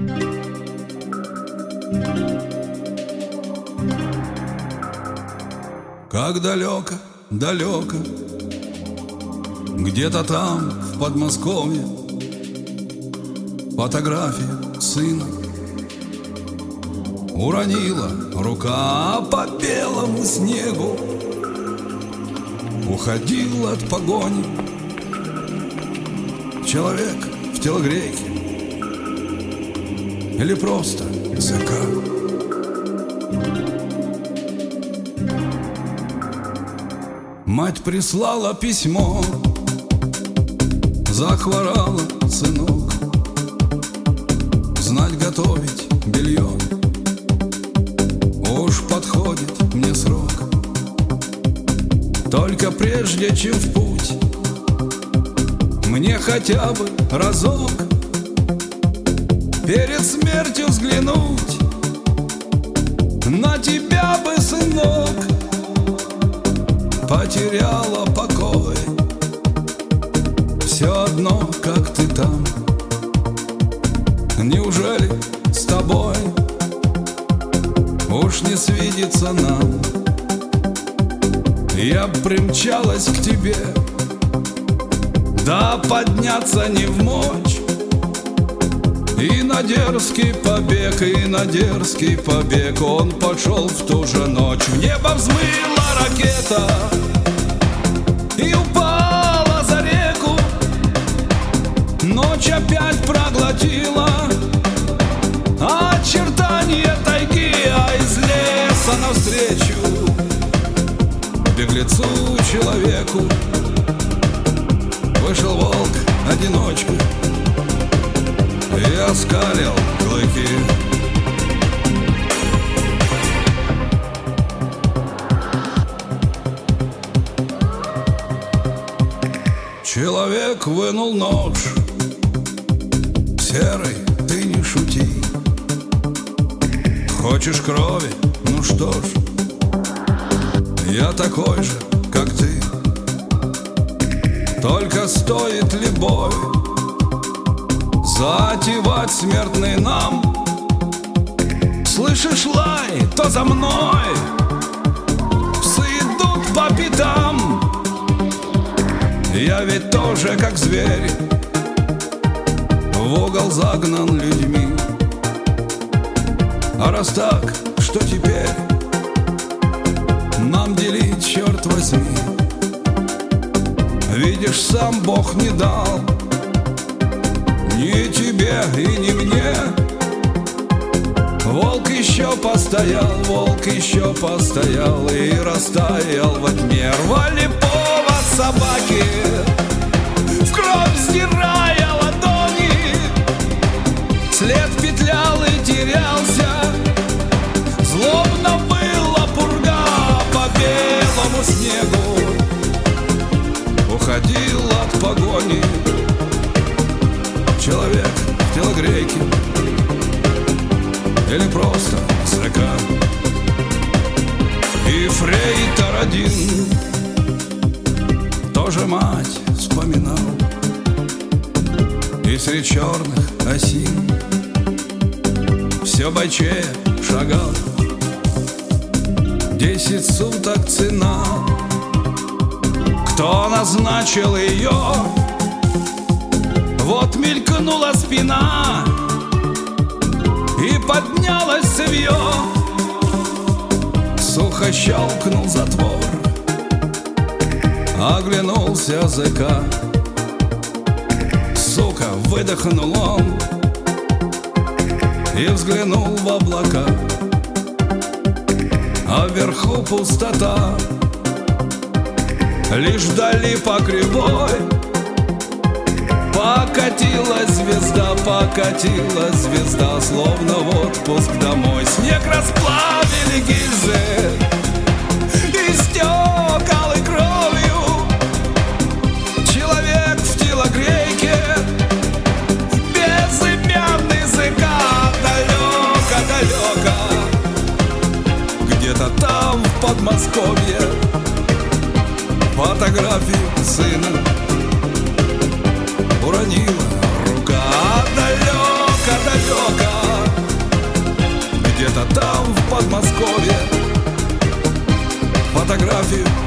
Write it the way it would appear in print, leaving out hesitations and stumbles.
Как далеко, далеко, где-то там, в Подмосковье, фотография сына уронила рука по белому снегу. Уходил от погони человек в телогрейке или просто закат. Мать прислала письмо, захворала сынок, знать готовить белье, уж подходит мне срок. Только прежде чем в путь, мне хотя бы разок перед смертью взглянуть на тебя бы, сынок. Потеряла покой, все одно, как ты там. Неужели с тобой уж не свидится нам? Я примчалась к тебе, да подняться не вмочь. И на дерзкий побег он пошел в ту же ночь. В небо взмыла ракета и упала за реку. Ночь опять проглотила очертания тайги, а из леса навстречу беглецу человеку вышел волк-одиночка и оскалил клыки. Человек вынул нож. Серый, ты не шути. Хочешь крови? Ну что ж, я такой же, как ты. Только стоит ли бой затевать смертный нам? Слышишь лай, то за мной псы идут по пятам. Я ведь тоже, как зверь, в угол загнан людьми. А раз так, что теперь нам делить, черт возьми? Видишь, сам Бог не дал ни тебе и ни мне. Волк еще постоял и растаял во тьме. Рвали повод собаки, в кровь сдирая ладони. След петлял и терялся, злобно выла пурга по белому снегу. Уходил от погони человек в телогрейке или просто ЗК. И фрейтор один тоже мать вспоминал, и среди черных осин все бойчее шагал. 10 суток цена, кто назначил ее? Вот мелькнула спина и поднялось цевье. Сухо щелкнул затвор, оглянулся ЗК. Сука, выдохнул он и взглянул в облака, а вверху пустота. Лишь вдали по кривой покатилась звезда, словно в отпуск домой. Снег расплавили гильзы, истекал и кровью. Человек в телогрейке, безымянный ЗК. Далеко, где-то там в Подмосковье, фотографию сына уронила рука. Далеко далеко, где-то там в Подмосковье. Фотографию